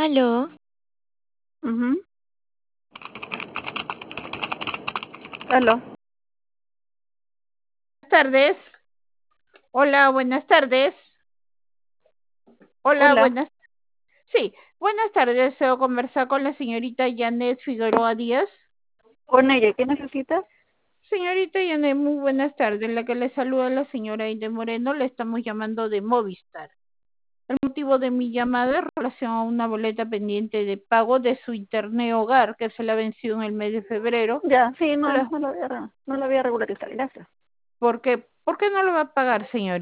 Aló, Ujú. Aló, Tardes. Hola, buenas tardes. Hola, hola, buenas. Sí, buenas tardes. Deseo conversar con la señorita Janet Figueroa Díaz. con ella, ¿qué necesitas? Señorita Janet, muy buenas tardes. La que le saluda la señora Inde Moreno, le estamos llamando de Movistar. El motivo de mi llamada es en relación a una boleta pendiente de pago de su internet hogar que se le ha vencido en el mes de febrero. Ya, sí, no, Hola, no la voy a regularizar, gracias. ¿por qué no lo va a pagar, señorita?